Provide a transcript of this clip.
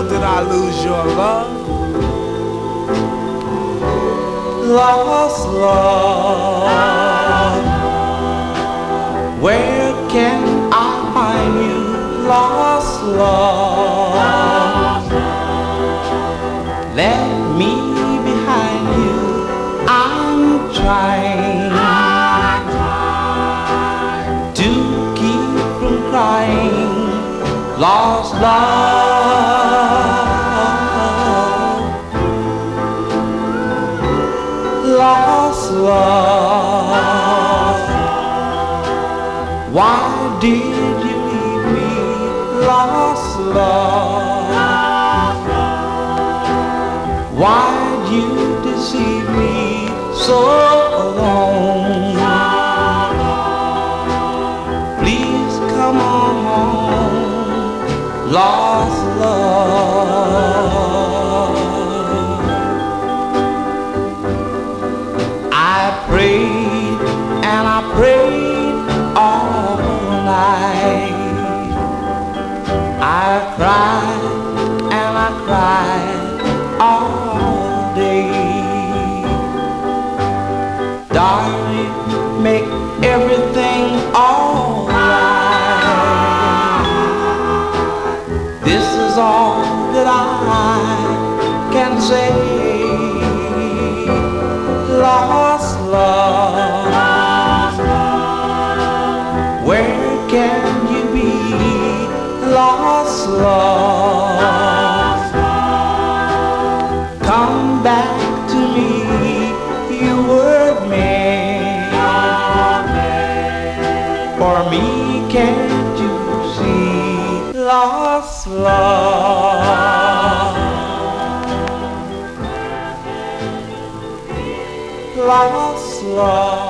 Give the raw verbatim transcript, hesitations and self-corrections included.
did I lose your love? Lost love, where can I find you? Lost love, let me behind you. I'm trying to keep from crying. Lost love, lost love, why did you leave me? Lost love, why'd you deceive me so long? Please come on home. Lost love, I prayed and I prayed all night. I cried and I cried all day. Darling, make everything alright. This is all that I can say. Lost love, where can you be? Lost love, come back to me. You were made for me, can't you see? Lost love, lost love.